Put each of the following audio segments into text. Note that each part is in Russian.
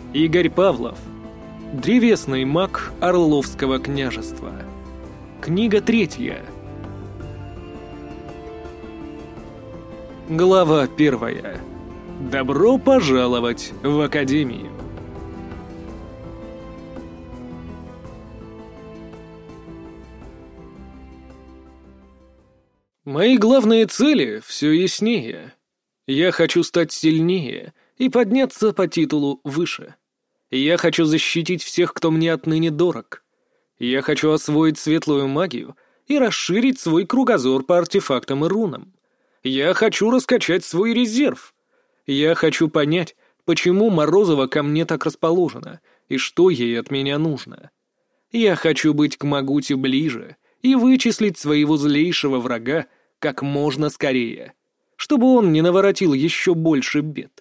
Игорь Павлов. Древесный маг Орловского княжества. Книга 3. Глава 1. Добро пожаловать в Академию. Мои главные цели все яснее. Я хочу стать сильнее и подняться по титулу выше. Я хочу защитить всех, кто мне отныне дорог. Я хочу освоить светлую магию и расширить свой кругозор по артефактам и рунам. Я хочу раскачать свой резерв. Я хочу понять, почему Морозова ко мне так расположена и что ей от меня нужно. Я хочу быть к Магуте ближе и вычислить своего злейшего врага как можно скорее, чтобы он не наворотил еще больше бед.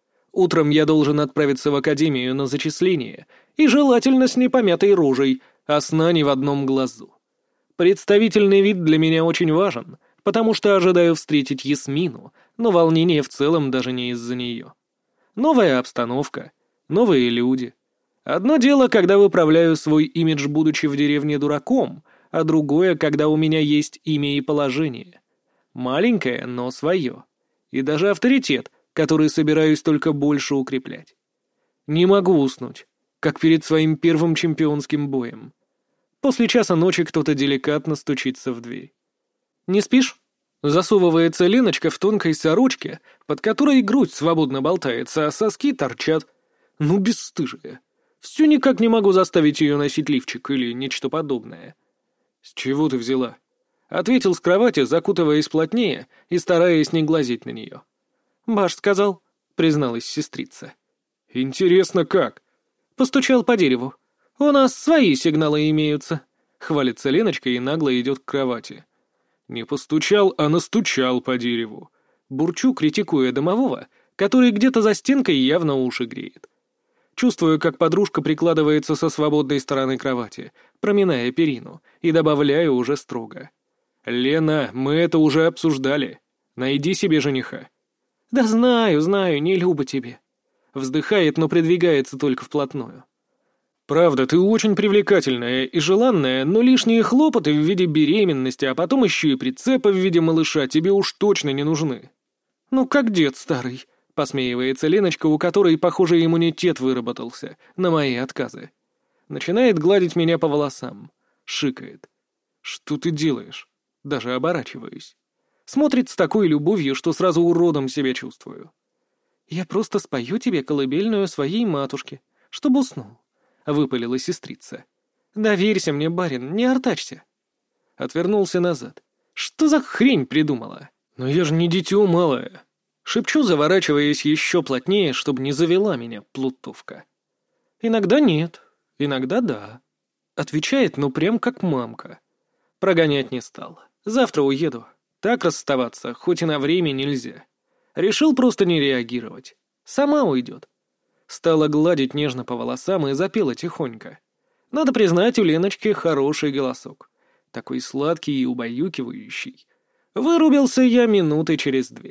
Утром я должен отправиться в академию на зачисление, и желательно с непомятой рожей, а сна не в одном глазу. Представительный вид для меня очень важен, потому что ожидаю встретить Ясмину, но волнение в целом даже не из-за нее. Новая обстановка, новые люди. Одно дело, когда выправляю свой имидж, будучи в деревне дураком, а другое, когда у меня есть имя и положение. Маленькое, но свое. И даже авторитет, который собираюсь только больше укреплять. Не могу уснуть, как перед своим первым чемпионским боем. После часа ночи кто-то деликатно стучится в дверь. «Не спишь?» Засовывается Леночка в тонкой сорочке, под которой грудь свободно болтается, а соски торчат. Ну, бесстыжая. Все никак не могу заставить ее носить лифчик или нечто подобное. «С чего ты взяла?» Ответил с кровати, закутываясь плотнее и стараясь не глазеть на нее. «Баш сказал», — призналась сестрица. «Интересно, как?» Постучал по дереву. «У нас свои сигналы имеются», — хвалится Леночка и нагло идет к кровати. «Не постучал, а настучал по дереву». Бурчу, критикуя домового, который где-то за стенкой явно уши греет. Чувствую, как подружка прикладывается со свободной стороны кровати, проминая перину, и добавляю уже строго. «Лена, мы это уже обсуждали. Найди себе жениха». «Да знаю, не люба тебе». Вздыхает, но придвигается только вплотную. «Правда, ты очень привлекательная и желанная, но лишние хлопоты в виде беременности, а потом еще и прицепа в виде малыша тебе уж точно не нужны». «Ну, как дед старый», — посмеивается Леночка, у которой, похоже, иммунитет выработался на мои отказы. Начинает гладить меня по волосам. Шикает. «Что ты делаешь?» Даже оборачиваюсь. Смотрит с такой любовью, что сразу уродом себя чувствую. «Я просто спою тебе колыбельную своей матушке, чтобы уснул», — выпалила сестрица. «Доверься мне, барин, не артачься». Отвернулся назад. «Что за хрень придумала? Но я же не дитё малое». Шепчу, заворачиваясь еще плотнее, чтобы не завела меня плутовка. «Иногда нет, иногда да», — отвечает, ну прям как мамка. Прогонять не стал. Завтра уеду. Так расставаться, хоть и на время, нельзя. Решил просто не реагировать. Сама уйдет. Стала гладить нежно по волосам и запела тихонько. Надо признать, у Леночки хороший голосок. Такой сладкий и убаюкивающий. Вырубился я минуты через 2.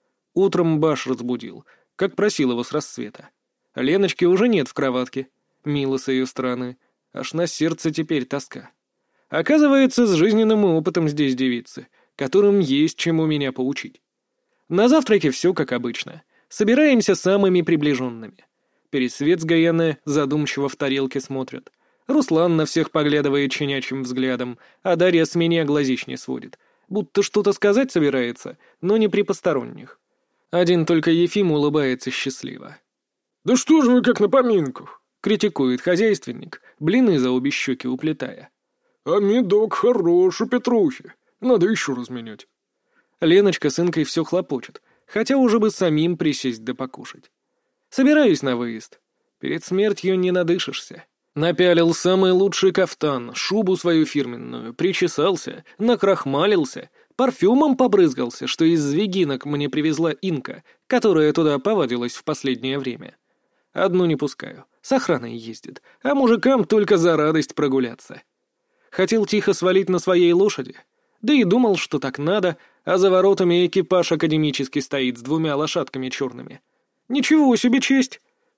Утром Баш разбудил, как просил его с рассвета. Леночки уже нет в кроватке. Мило с ее стороны. Аж на сердце теперь тоска. Оказывается, с жизненным опытом здесь девицы, которым есть чему меня поучить. На завтраке все как обычно. Собираемся самыми приближенными. Пересвет с Гаянной задумчиво в тарелке смотрят. Руслан на всех поглядывает щенячьим взглядом, а Дарья с меня глазищ не сводит. Будто что-то сказать собирается, но не при посторонних. Один только Ефим улыбается счастливо. «Да что же вы как на поминках?» — критикует хозяйственник, блины за обе щеки уплетая. «А медок хорош у Петрухи. Надо еще разменять». Леночка с Инкой все хлопочет, хотя уже бы самим присесть да покушать. Собираюсь на выезд. Перед смертью не надышишься. Напялил самый лучший кафтан, шубу свою фирменную, причесался, накрахмалился, парфюмом побрызгался, что из Звегинок мне привезла Инка, которая туда повадилась в последнее время. Одну не пускаю, с охраной ездит, а мужикам только за радость прогуляться. Хотел тихо свалить на своей лошади, да и думал, что так надо, а за воротами экипаж академический стоит с 2 лошадками черными. Ничего себе честь!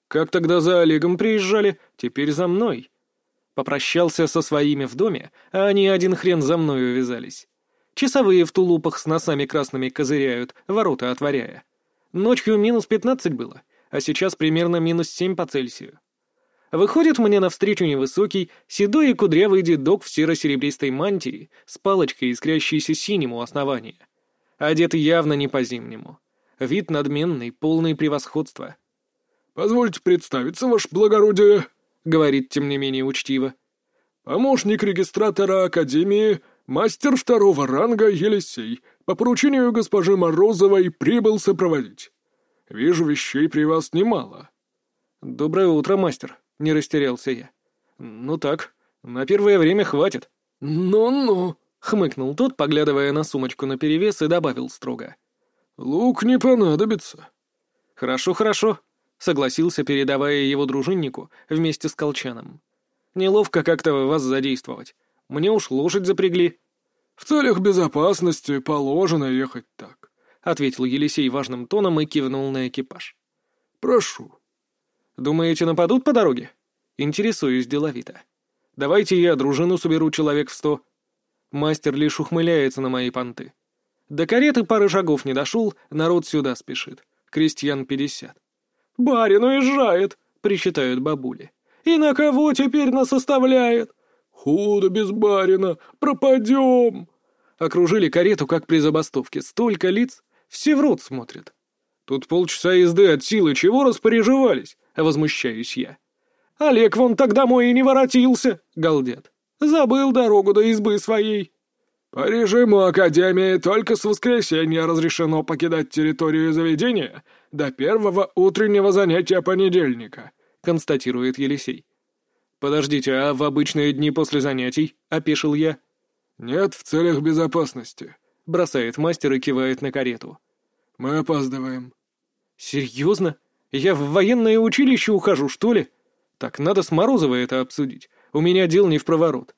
Как тогда за Олегом приезжали, теперь за мной. Попрощался со своими в доме, а они один хрен за мной увязались. Часовые в тулупах с носами красными козыряют, ворота отворяя. Ночью -15 было, а сейчас примерно -7 по Цельсию. Выходит мне навстречу невысокий, седой и кудрявый дедок в серо-серебристой мантии с палочкой, искрящейся синим у основания. Одет явно не по-зимнему. Вид надменный, полный превосходства. «Позвольте представиться, ваше благородие», — говорит, тем не менее, учтиво. «Помощник регистратора Академии, мастер 2-го ранга Елисей, по поручению госпожи Морозовой прибыл сопроводить. Вижу, вещей при вас немало». «Доброе утро, мастер», — не растерялся я. «Ну так, на первое время хватит». «Ну-ну», — хмыкнул тот, поглядывая на сумочку наперевес, и добавил строго. «Лук не понадобится». «Хорошо, хорошо», — согласился, передавая его дружиннику вместе с колчаном. «Неловко как-то вас задействовать. Мне уж лошадь запрягли». «В целях безопасности положено ехать так», — ответил Елисей важным тоном и кивнул на экипаж. «Прошу». «Думаете, нападут по дороге?» Интересуюсь деловито. «Давайте я дружину соберу человек в 100». Мастер лишь ухмыляется на мои понты. До кареты пары шагов не дошел, народ сюда спешит. Крестьян 50. «Барин уезжает!» — причитают бабули. «И на кого теперь нас оставляет?» «Худо без барина! Пропадем!» Окружили карету, как при забастовке. Столько лиц, все в рот смотрят. «Тут полчаса езды от силы, чего распереживались?» — возмущаюсь я. «Олег вон так домой и не воротился!» — галдят. «Забыл дорогу до избы своей». «По режиму Академии только с воскресенья разрешено покидать территорию заведения до первого утреннего занятия понедельника», — констатирует Елисей. «Подождите, а в обычные дни после занятий?» — опешил я. «Нет, в целях безопасности», — бросает мастер и кивает на карету. «Мы опаздываем». «Серьезно? Я в военное училище ухожу, что ли? Так, надо с Морозовой это обсудить. У меня дел не впроворот».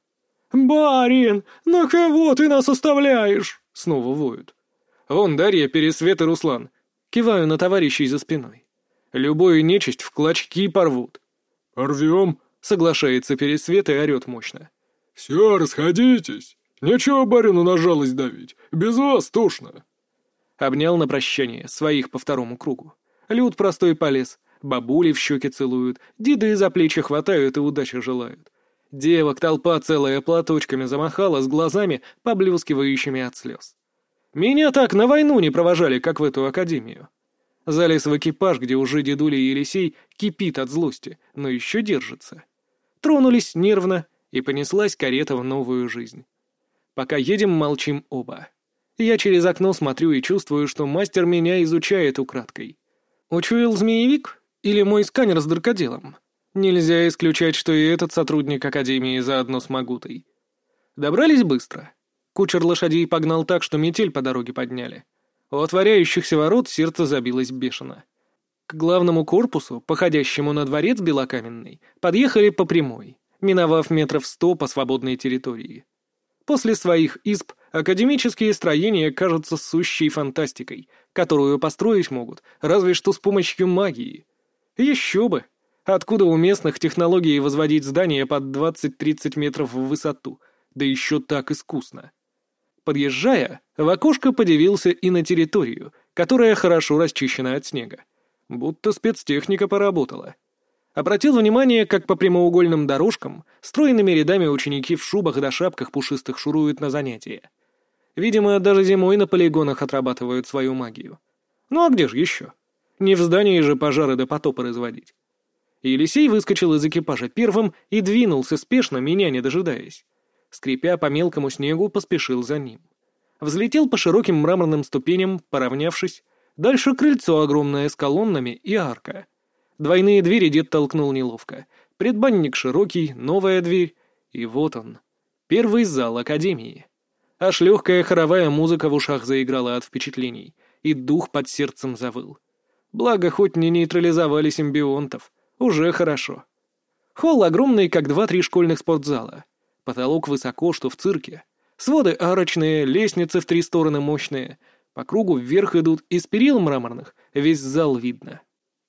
«Барин, на кого ты нас оставляешь?» — снова воют. «Вон Дарья, Пересвет и Руслан». Киваю на товарищей за спиной. «Любую нечисть в клочки порвут». «Порвем», — соглашается Пересвет и орет мощно. «Все, расходитесь. Нечего барину на жалость давить. Без вас тошно». Обнял на прощание своих по второму кругу. Люд простой полез, бабули в щеки целуют, деды за плечи хватают и удачи желают. Девок толпа целая платочками замахала с глазами, поблескивающими от слез. Меня так на войну не провожали, как в эту академию. Залез в экипаж, где уже дедуля Елисей кипит от злости, но еще держится. Тронулись нервно, и понеслась карета в новую жизнь. Пока едем, молчим оба. Я через окно смотрю и чувствую, что мастер меня изучает украдкой. Учуял змеевик? Или мой сканер с дыркоделом? Нельзя исключать, что и этот сотрудник Академии заодно с Магутой. Добрались быстро. Кучер лошадей погнал так, что метель по дороге подняли. У отворяющихся ворот сердце забилось бешено. К главному корпусу, походящему на дворец белокаменный, подъехали по прямой, миновав 100 метров по свободной территории. После своих изб академические строения кажутся сущей фантастикой, которую построить могут разве что с помощью магии. Еще бы! Откуда у местных технологии возводить здания под 20-30 метров в высоту, да еще так искусно? Подъезжая, в окошко подивился и на территорию, которая хорошо расчищена от снега. Будто спецтехника поработала. Обратил внимание, как по прямоугольным дорожкам стройными рядами ученики в шубах да шапках пушистых шуруют на занятия. Видимо, даже зимой на полигонах отрабатывают свою магию. Ну а где же еще? Не в здании же пожары да потопы разводить. Елисей выскочил из экипажа первым и двинулся спешно, меня не дожидаясь. Скрипя по мелкому снегу, поспешил за ним. Взлетел по широким мраморным ступеням, поравнявшись. Дальше крыльцо огромное с колоннами и арка. Двойные двери дед толкнул неловко. Предбанник широкий, новая дверь. И вот он. Первый зал Академии. Аж легкая хоровая музыка в ушах заиграла от впечатлений. И дух под сердцем завыл. Благо, хоть не нейтрализовали симбионтов. Уже хорошо. Холл огромный, как 2-3 школьных спортзала. Потолок высоко, что в цирке. Своды арочные, лестницы в 3 стороны мощные. По кругу вверх идут, из перил мраморных весь зал видно.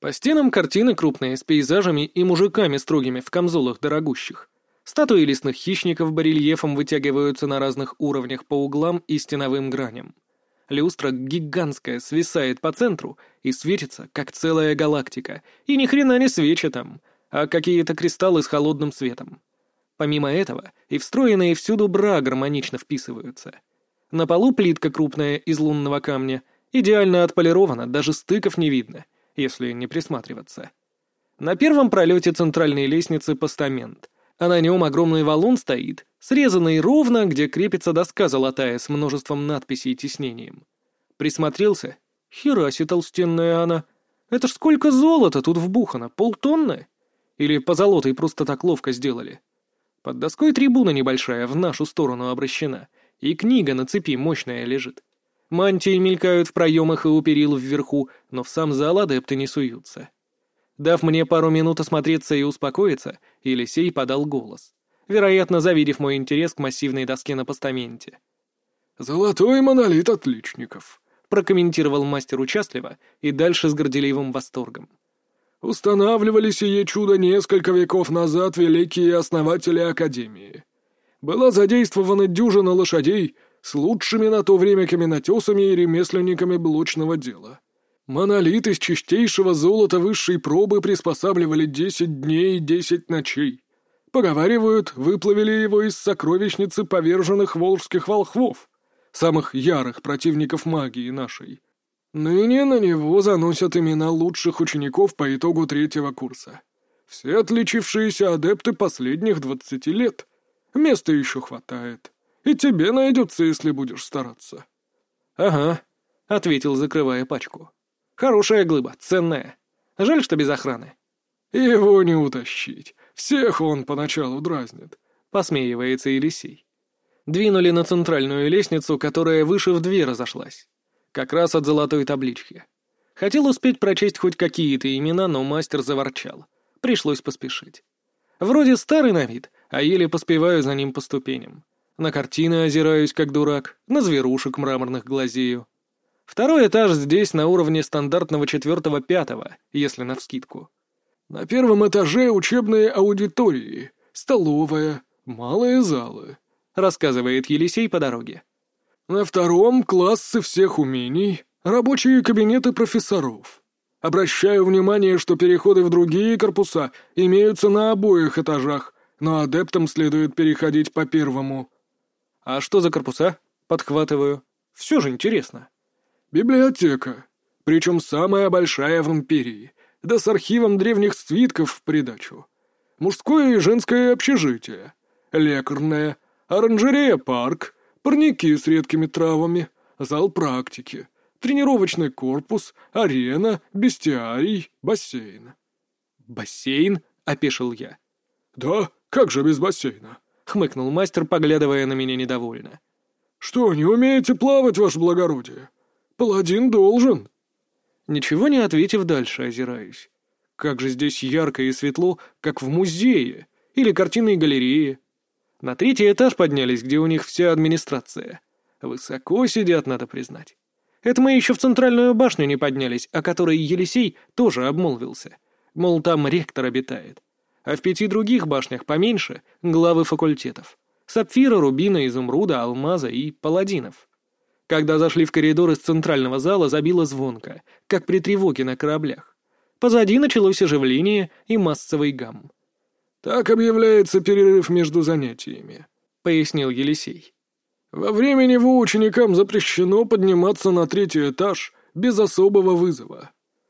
По стенам картины крупные, с пейзажами и мужиками строгими в камзолах дорогущих. Статуи лесных хищников барельефом вытягиваются на разных уровнях по углам и стеновым граням. Люстра гигантская свисает по центру и светится, как целая галактика. И ни хрена не свечи там, а какие-то кристаллы с холодным светом. Помимо этого, и встроенные всюду бра гармонично вписываются. На полу плитка крупная из лунного камня, идеально отполирована, даже стыков не видно, если не присматриваться. На первом пролете центральной лестницы постамент, а на нем огромный валун стоит, срезанный ровно, где крепится доска золотая с множеством надписей и тиснением. Присмотрелся. Хераси толстенная она. Это ж сколько золота тут вбухано, полтонны? Или позолотой просто так ловко сделали? Под доской трибуна небольшая в нашу сторону обращена, и книга на цепи мощная лежит. Мантии мелькают в проемах и у перил вверху, но в сам зал адепты не суются. Дав мне пару минут осмотреться и успокоиться, Елисей подал голос, вероятно, завидев мой интерес к массивной доске на постаменте. «Золотой монолит отличников», — прокомментировал мастер участливо и дальше с горделивым восторгом. «Устанавливали сие чудо несколько веков назад великие основатели Академии. Была задействована дюжина лошадей с лучшими на то время каменотесами и ремесленниками блочного дела. Монолит из чистейшего золота высшей пробы приспосабливали 10 дней и 10 ночей. Поговаривают, выплавили его из сокровищницы поверженных волжских волхвов, самых ярых противников магии нашей. Ныне на него заносят имена лучших учеников по итогу 3-го курса. Все отличившиеся адепты последних 20 лет. Места еще хватает. И тебе найдется, если будешь стараться». «Ага», — ответил, закрывая пачку. «Хорошая глыба, ценная. Жаль, что без охраны». «Его не утащить. Всех он поначалу дразнит», — посмеивается Елисей. Двинули на центральную лестницу, которая выше в 2 разошлась. Как раз от золотой таблички. Хотел успеть прочесть хоть какие-то имена, но мастер заворчал. Пришлось поспешить. Вроде старый на вид, а еле поспеваю за ним по ступеням. На картины озираюсь, как дурак, на зверушек мраморных глазею. 2-й этаж здесь на уровне стандартного 4-5, если навскидку. «На 1-м этаже учебные аудитории, столовая, малые залы», — рассказывает Елисей по дороге. «На 2-м классы всех умений, рабочие кабинеты профессоров. Обращаю внимание, что переходы в другие корпуса имеются на обоих этажах, но адептам следует переходить по 1-му». «А что за корпуса?» — подхватываю. «Все же интересно». «Библиотека, причем самая большая в империи, да с архивом древних свитков в придачу. Мужское и женское общежитие, лекарное, оранжерея-парк, парники с редкими травами, зал практики, тренировочный корпус, арена, бестиарий, бассейн». «Бассейн?» — опешил я. «Да, как же без бассейна?» — хмыкнул мастер, поглядывая на меня недовольно. «Что, не умеете плавать, ваше благородие? Паладин должен». Ничего не ответив, дальше озираюсь. Как же здесь ярко и светло, как в музее или картинной галерее. На 3-й этаж поднялись, где у них вся администрация. Высоко сидят, надо признать. Это мы еще в центральную башню не поднялись, о которой Елисей тоже обмолвился. Мол, там ректор обитает. А в 5 других башнях поменьше — главы факультетов. Сапфира, рубина, изумруда, алмаза и паладинов. Когда зашли в коридор из центрального зала, забило звонко, как при тревоге на кораблях. Позади началось оживление и массовый гам. «Так объявляется перерыв между занятиями», — пояснил Елисей. «Во время него ученикам запрещено подниматься на 3-й этаж без особого вызова».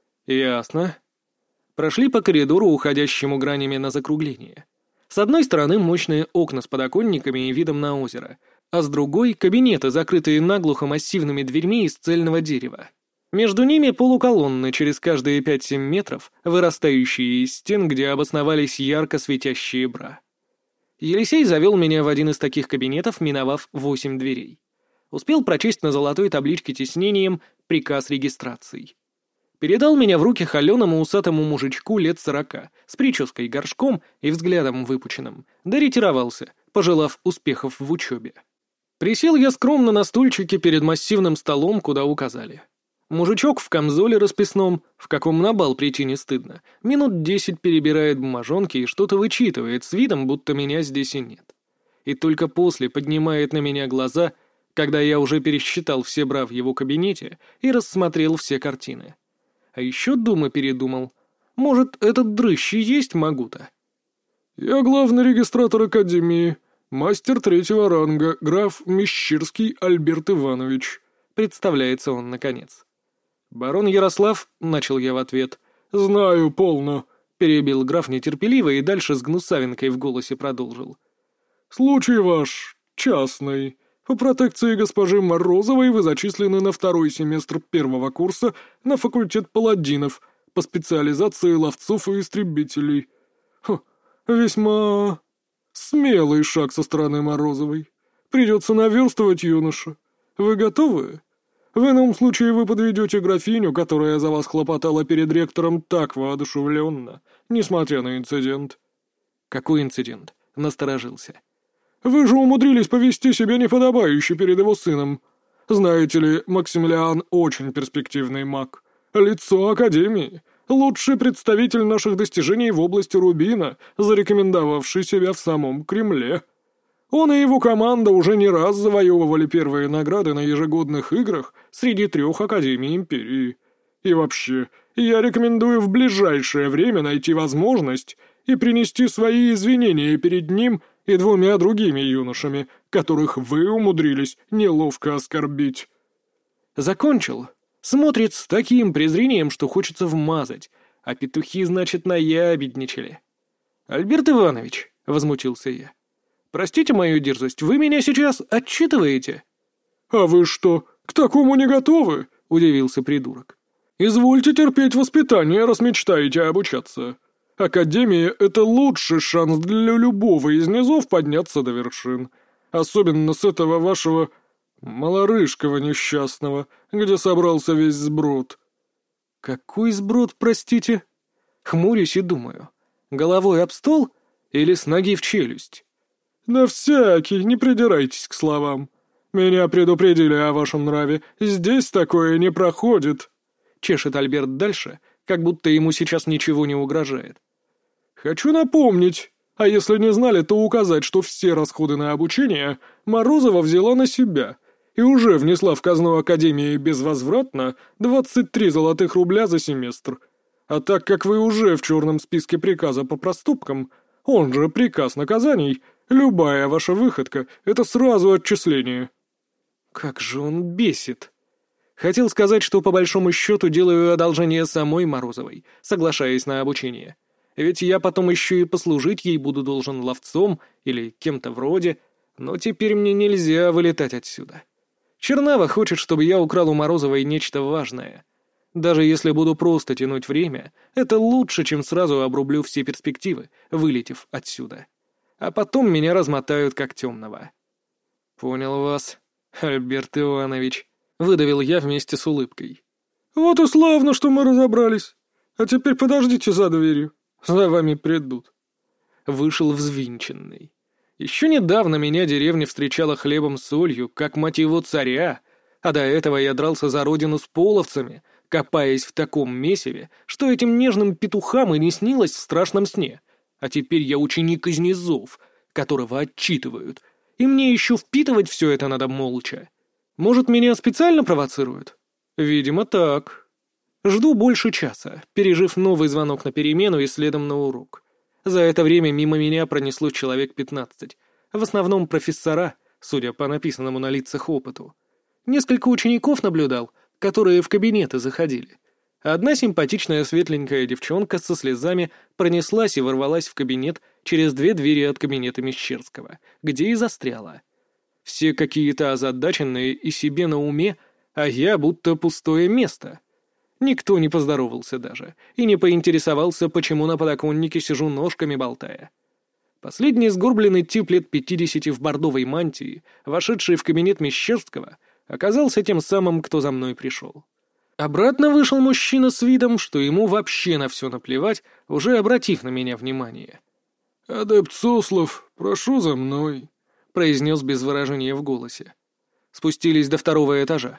«Ясно». Прошли по коридору, уходящему гранями на закругление. С одной стороны мощные окна с подоконниками и видом на озеро, а с другой — кабинеты, закрытые наглухо массивными дверьми из цельного дерева. Между ними полуколонны через каждые 5-7 метров, вырастающие из стен, где обосновались ярко светящие бра. Елисей завел меня в один из таких кабинетов, миновав 8 дверей. Успел прочесть на золотой табличке тиснением приказ регистрации. Передал меня в руки холеному усатому мужичку лет 40, с прической горшком и взглядом выпученным, да ретировался, пожелав успехов в учебе. Присел я скромно на стульчике перед массивным столом, куда указали. Мужичок в камзоле расписном, в каком на бал прийти не стыдно, минут 10 перебирает бумажонки и что-то вычитывает с видом, будто меня здесь и нет. И только после поднимает на меня глаза, когда я уже пересчитал все бра в его кабинете и рассмотрел все картины. А еще дума-передумал. Может, этот дрыщ и есть Магута? «Я главный регистратор Академии, мастер третьего ранга, граф Мещерский Альберт Иванович», — представляется он наконец. «Барон Ярослав», — начал я в ответ. «Знаю, полно», — перебил граф нетерпеливо и дальше с гнусавинкой в голосе продолжил. «Случай ваш частный. По протекции госпожи Морозовой вы зачислены на второй семестр первого курса на факультет паладинов по специализации ловцов и истребителей. Весьма смелый шаг со стороны Морозовой. Придется наверстывать, юноша. Вы готовы? В ином случае вы подведете графиню, которая за вас хлопотала перед ректором так воодушевленно, несмотря на инцидент». «Какой инцидент?» — насторожился. «Вы же умудрились повести себя неподобающе перед его сыном. Знаете ли, Максимилиан очень перспективный маг. Лицо Академии. Лучший представитель наших достижений в области Рубина, зарекомендовавший себя в самом Кремле. Он и его команда уже не раз завоевывали первые награды на ежегодных играх среди 3 Академий Империи. И вообще, я рекомендую в ближайшее время найти возможность и принести свои извинения перед ним и 2 другими юношами, которых вы умудрились неловко оскорбить». Закончил. Смотрит с таким презрением, что хочется вмазать, а петухи, значит, наябедничали. «Альберт Иванович», — возмутился я, — «простите мою дерзость, вы меня сейчас отчитываете?» «А вы что, к такому не готовы?» — удивился придурок. «Извольте терпеть воспитание, раз мечтаете обучаться. Академия — это лучший шанс для любого из низов подняться до вершин. Особенно с этого вашего малорыжкого несчастного, где собрался весь сброд». «Какой сброд, простите?» Хмурюсь и думаю, головой об стол или с ноги в челюсть? «Да всякий, не придирайтесь к словам. Меня предупредили о вашем нраве, здесь такое не проходит», — чешет Альберт дальше, как будто ему сейчас ничего не угрожает. «Хочу напомнить, а если не знали, то указать, что все расходы на обучение Морозова взяла на себя и уже внесла в казну Академии безвозвратно 23 золотых рубля за семестр. А так как вы уже в черном списке приказа по проступкам, он же приказ наказаний, любая ваша выходка — это сразу отчисление». Как же он бесит. Хотел сказать, что по большому счету делаю одолжение самой Морозовой, соглашаясь на обучение. Ведь я потом еще и послужить ей буду должен ловцом или кем-то вроде, но теперь мне нельзя вылетать отсюда. Чернава хочет, чтобы я украл у Морозовой нечто важное. Даже если буду просто тянуть время, это лучше, чем сразу обрублю все перспективы, вылетев отсюда. А потом меня размотают как темного. «Понял вас, Альберт Иванович», — выдавил я вместе с улыбкой. «Вот и славно, что мы разобрались. А теперь подождите за дверью. За вами придут». Вышел взвинченный. Еще недавно меня деревня встречала хлебом с солью, как мать его царя, а до этого я дрался за родину с половцами, копаясь в таком месиве, что этим нежным петухам и не снилось в страшном сне. А теперь я ученик из низов, которого отчитывают, и мне еще впитывать все это надо молча. Может, меня специально провоцируют? Видимо, так. Жду больше часа, пережив новый звонок на перемену и следом на урок. За это время мимо меня пронесло человек 15, в основном профессора, судя по написанному на лицах опыту. Несколько учеников наблюдал, которые в кабинеты заходили. Одна симпатичная светленькая девчонка со слезами пронеслась и ворвалась в кабинет через 2 двери от кабинета Мещерского, где и застряла. Все какие-то озадаченные и себе на уме, а я будто пустое место. Никто не поздоровался даже и не поинтересовался, почему на подоконнике сижу ножками болтая. Последний сгорбленный тип лет 50 в бордовой мантии, вошедший в кабинет Мещерского, оказался тем самым, кто за мной пришел. Обратно вышел мужчина с видом, что ему вообще на все наплевать, уже обратив на меня внимание. «Адепт Суслов, прошу за мной», — произнес без выражения в голосе. Спустились до 2-го этажа.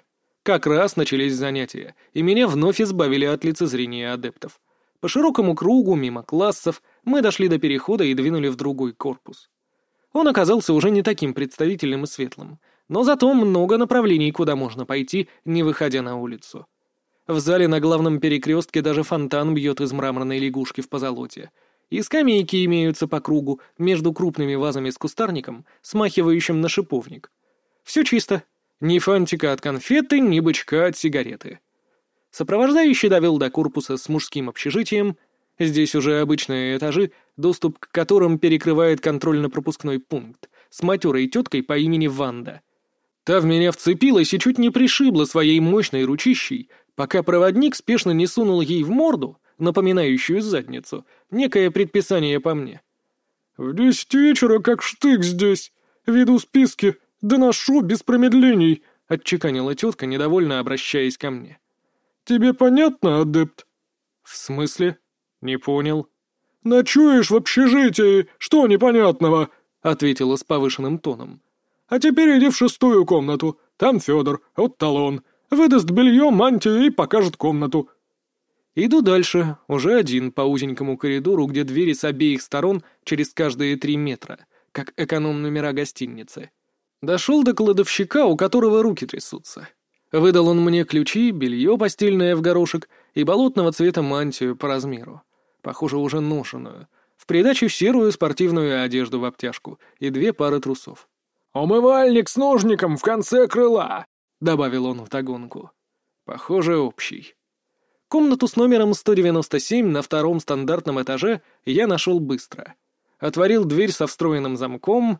Как раз начались занятия, и меня вновь избавили от лицезрения адептов. По широкому кругу, мимо классов, мы дошли до перехода и двинули в другой корпус. Он оказался уже не таким представительным и светлым, но зато много направлений, куда можно пойти, не выходя на улицу. В зале на главном перекрестке даже фонтан бьет из мраморной лягушки в позолоте, и скамейки имеются по кругу между крупными вазами с кустарником, смахивающим на шиповник. Все чисто. Ни фантика от конфеты, ни бычка от сигареты. Сопровождающий довел до корпуса с мужским общежитием. Здесь уже обычные этажи, доступ к которым перекрывает контрольно-пропускной пункт с матерой теткой по имени Ванда. Та в меня вцепилась и чуть не пришибла своей мощной ручищей, пока проводник спешно не сунул ей в морду, напоминающую задницу, некое предписание по мне. «В 10 вечера как штык здесь. Веду списки, доношу без промедлений», — отчеканила тетка, недовольно обращаясь ко мне. «Тебе понятно, адепт?» «В смысле? Не понял». «Ночуешь в общежитии, что непонятного?» — ответила с повышенным тоном. «А теперь иди в 6-ю комнату, там Федор, вот талон. Выдаст белье, мантию и покажет комнату». Иду дальше, уже один, по узенькому коридору, где двери с обеих сторон через каждые 3 метра, как эконом-номера гостиницы. Дошел до кладовщика, у которого руки трясутся. Выдал он мне ключи, белье постельное в горошек и болотного цвета мантию по размеру. Похоже, уже ношеную. В придачу серую спортивную одежду в обтяжку и 2 пары трусов. «Умывальник с ножником в конце крыла», — добавил он вдогонку. Похоже, общий. Комнату с номером 197 на 2-м стандартном этаже я нашел быстро. Отворил дверь со встроенным замком.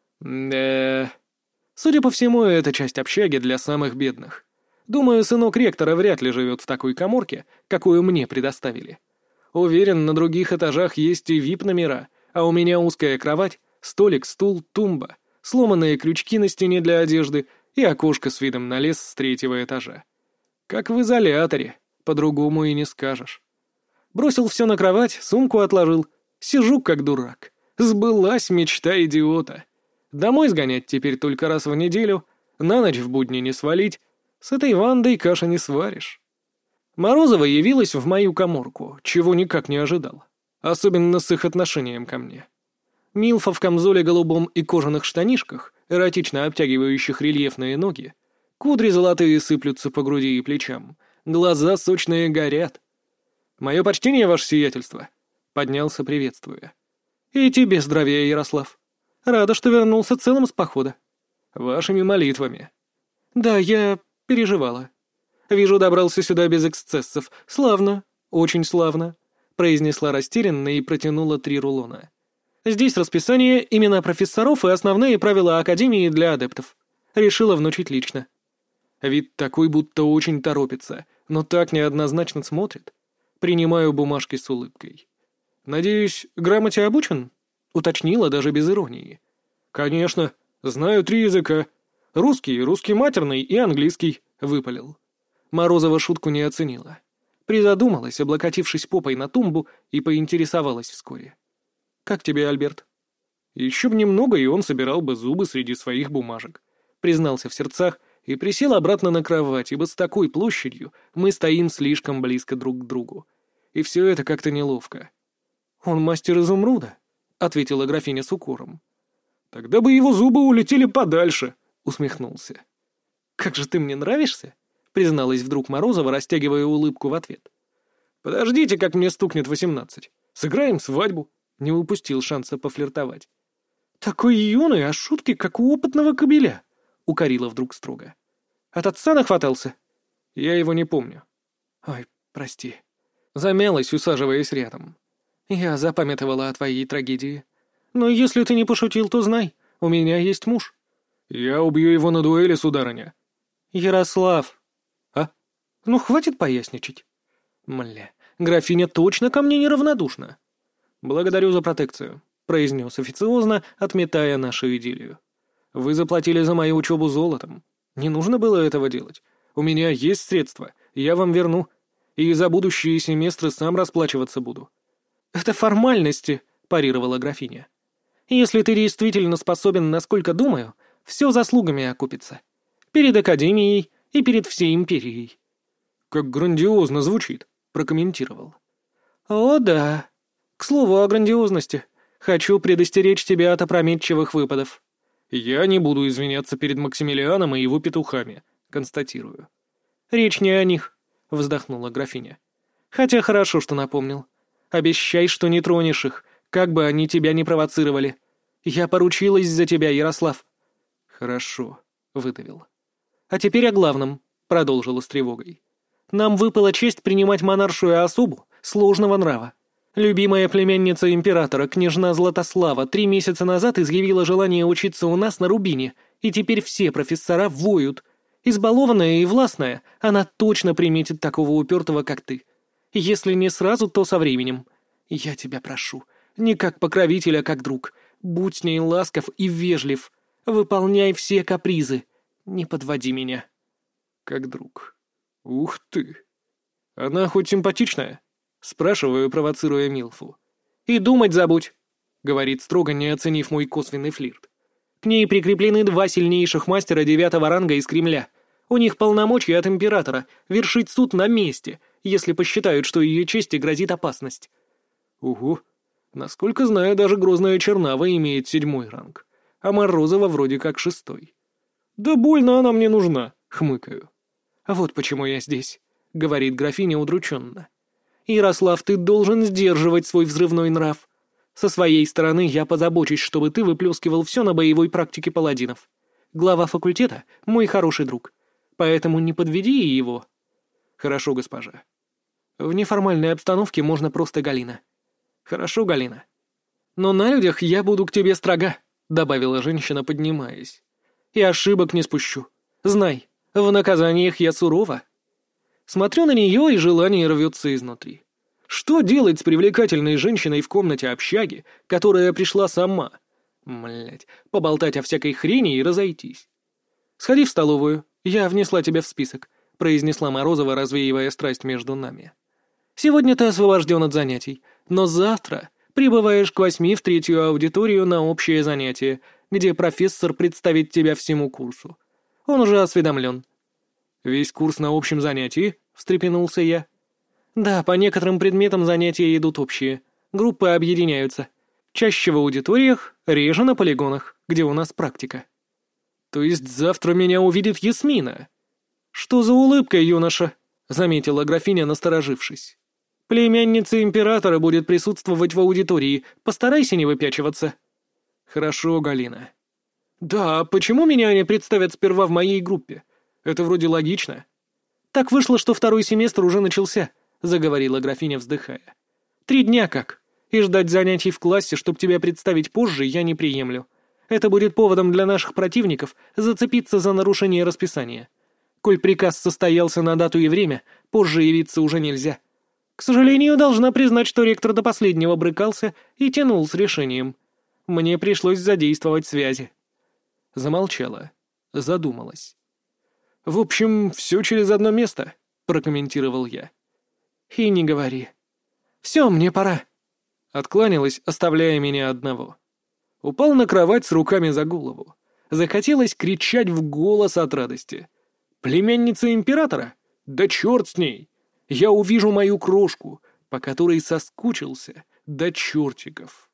Судя по всему, это часть общаги для самых бедных. Думаю, сынок ректора вряд ли живет в такой каморке, какую мне предоставили. Уверен, на других этажах есть и вип-номера, а у меня узкая кровать, столик, стул, тумба, сломанные крючки на стене для одежды и окошко с видом на лес с 3-го этажа. Как в изоляторе, по-другому и не скажешь. Бросил все на кровать, сумку отложил. Сижу как дурак. Сбылась мечта идиота. Домой сгонять теперь только раз в неделю, на ночь в будни не свалить. С этой Вандой каши не сваришь. Морозова явилась в мою каморку, чего никак не ожидал. Особенно с их отношением ко мне. Милфа в камзоле голубом и кожаных штанишках, эротично обтягивающих рельефные ноги. Кудри золотые сыплются по груди и плечам. Глаза сочные горят. «Мое почтение, ваше сиятельство!» Поднялся, приветствуя. «И тебе здравия, Ярослав. Рада, что вернулся целым с похода. Вашими молитвами». «Да, я переживала. Вижу, добрался сюда без эксцессов. Славно, очень славно», — произнесла растерянно и протянула 3 рулона. «Здесь расписание, имена профессоров и основные правила Академии для адептов. Решила внучить лично». Вид такой, будто очень торопится, но так неоднозначно смотрит. Принимаю бумажки с улыбкой. «Надеюсь, грамоте обучен?» — уточнила даже без иронии. «Конечно. Знаю 3 языка. Русский, русский матерный и английский», — выпалил. Морозова шутку не оценила. Призадумалась, облокотившись попой на тумбу, и поинтересовалась вскоре. «Как тебе, Альберт?» «Еще б немного, и он собирал бы зубы среди своих бумажек», — признался в сердцах и присел обратно на кровать, ибо с такой площадью мы стоим слишком близко друг к другу. И все это как-то неловко. «Он мастер изумруда», — ответила графиня с укором. «Тогда бы его зубы улетели подальше», — усмехнулся. «Как же ты мне нравишься», — призналась вдруг Морозова, растягивая улыбку в ответ. «Подождите, как мне стукнет 18. Сыграем свадьбу», — не упустил шанса пофлиртовать. «Такой юный, а шутки, как у опытного кобеля», — укорила вдруг строго. «От отца нахватался?» «Я его не помню». «Ой, прости». Замялась, усаживаясь рядом. «Я запамятовала о твоей трагедии. Но если ты не пошутил, то знай, у меня есть муж». «Я убью его на дуэли, сударыня». «Ярослав». «А? Ну, хватит поясничать». «Мля, графиня точно ко мне неравнодушна». «Благодарю за протекцию», — произнес официозно, отметая нашу идиллию. «Вы заплатили за мою учебу золотом. Не нужно было этого делать. У меня есть средства, я вам верну. И за будущие семестры сам расплачиваться буду». «Это формальности», — парировала графиня. «Если ты действительно способен, насколько думаю, все заслугами окупится. Перед академией И перед всей империей». «Как грандиозно звучит», — прокомментировал. «О, да. К слову о грандиозности. Хочу предостеречь тебя от опрометчивых выпадов». «Я не буду извиняться перед Максимилианом и его петухами», — констатирую. «Речь не о них», — вздохнула графиня. «Хотя хорошо, что напомнил. Обещай, что не тронешь их, как бы они тебя не провоцировали. Я поручилась за тебя, Ярослав». «Хорошо», — выдавил. «А теперь о главном», — продолжила с тревогой. «Нам выпала честь принимать монаршую особу сложного нрава. Любимая племянница императора, княжна Златослава, 3 месяца назад изъявила желание учиться у нас на Рубине, и теперь все профессора воют. Избалованная и властная, она точно приметит такого упертого, как ты. Если не сразу, то со временем. Я тебя прошу, не как покровитель, а как друг. Будь с ней ласков и вежлив. Выполняй все капризы. Не подводи меня». «Как друг. Ух ты! Она хоть симпатичная?» Спрашиваю, провоцируя Милфу. «И думать забудь», — говорит строго, не оценив мой косвенный флирт. «К ней прикреплены 2 сильнейших мастера 9-го ранга из Кремля. У них полномочия от императора вершить суд на месте, если посчитают, что ее чести грозит опасность». «Угу. Насколько знаю, даже грозная Чернава имеет 7-й ранг, а Морозова вроде как 6-й. Да больно она мне нужна», — хмыкаю. «А вот почему я здесь», — говорит графиня удрученно. «Ярослав, ты должен сдерживать свой взрывной нрав. Со своей стороны я позабочусь, чтобы ты выплескивал все на боевой практике паладинов. Глава факультета — мой хороший друг, поэтому не подведи его». «Хорошо, госпожа». «В неформальной обстановке можно просто Галина». «Хорошо, Галина». «Но на людях я буду к тебе строга», — добавила женщина, поднимаясь. «И ошибок не спущу. Знай, в наказаниях я сурова». Смотрю на нее, и желание рвется изнутри. Что делать с привлекательной женщиной в комнате общаги, которая пришла сама? Млять, поболтать о всякой хрени и разойтись. «Сходи в столовую, я внесла тебя в список», — произнесла Морозова, развеивая страсть между нами. «Сегодня ты освобожден от занятий, но завтра прибываешь к 8 в 3-ю аудиторию на общее занятие, где профессор представит тебя всему курсу. Он уже осведомлен». «Весь курс на общем занятии?» — встрепенулся я. «Да, по некоторым предметам занятия идут общие. Группы объединяются. Чаще в аудиториях, реже на полигонах, где у нас практика». «То есть завтра меня увидит Ясмина?» «Что за улыбка, юноша?» — заметила графиня, насторожившись. «Племянница императора будет присутствовать в аудитории. Постарайся не выпячиваться». «Хорошо, Галина». «Да, почему меня не представят сперва в моей группе? Это вроде логично». «Так вышло, что 2-й семестр уже начался», — заговорила графиня, вздыхая. 3 дня как. И ждать занятий в классе, чтобы тебя представить позже, я не приемлю. Это будет поводом для наших противников зацепиться за нарушение расписания. Коль приказ состоялся на дату и время, позже явиться уже нельзя. К сожалению, должна признать, что ректор до последнего брыкался и тянул с решением. Мне пришлось задействовать связи». Замолчала, задумалась. «В общем, все через одно место», — прокомментировал я. «И не говори. Все, мне пора». Откланялась, оставляя меня одного. Упал на кровать с руками за голову. Захотелось кричать в голос от радости. «Племянница императора? Да черт с ней! Я увижу мою крошку, по которой соскучился до чертиков».